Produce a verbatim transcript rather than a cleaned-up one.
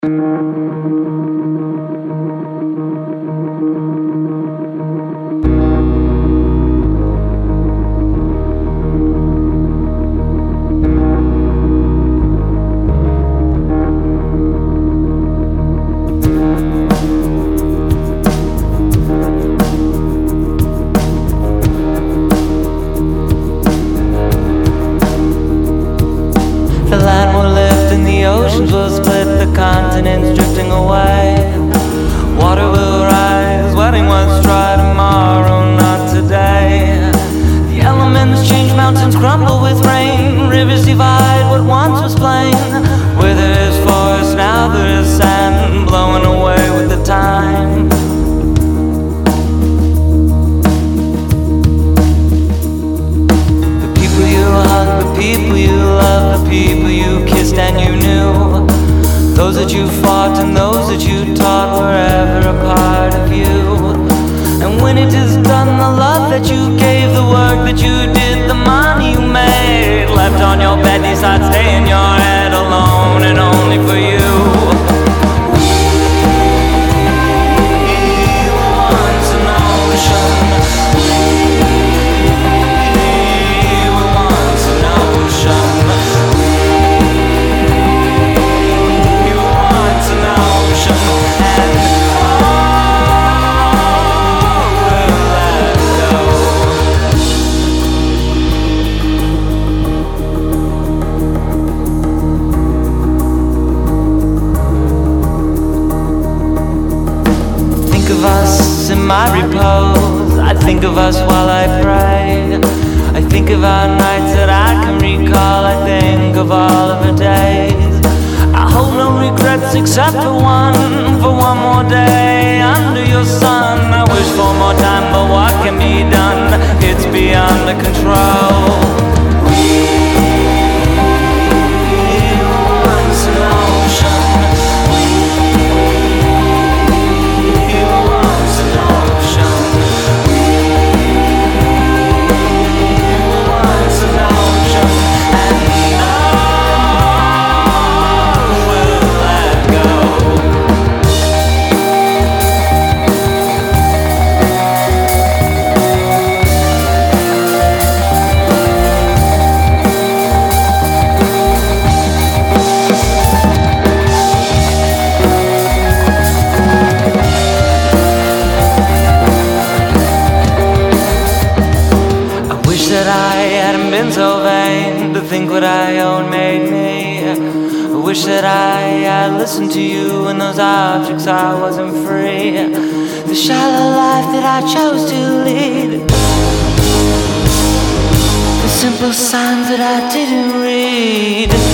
The land will lift and the oceans will split, the continents drifting away. Water will rise, wedding was dry, tomorrow, not today. The elements change, mountains crumble with rain, rivers divide what once was plain. Where there is forest, now there is sand, blowing away with the time. The people you hug, the people you love, the people you kissed and you knew, those that you fought and those that you taught were ever a part of you. And when it is done, the love that you gave, the work that you did, the money you made, left on your bed, decide stay in your head alone and only for you. Of us in my repose, I think of us while I pray. I think of our nights that I can recall, I think of all of our days. I hold no regrets except for one, for one more day under your sun. I wish for more time, but what can be done? It's beyond the control. That I hadn't been so vain to think what I own made me. I wish that I had listened to you and those objects I wasn't free. The shallow life that I chose to lead, the simple signs that I didn't read.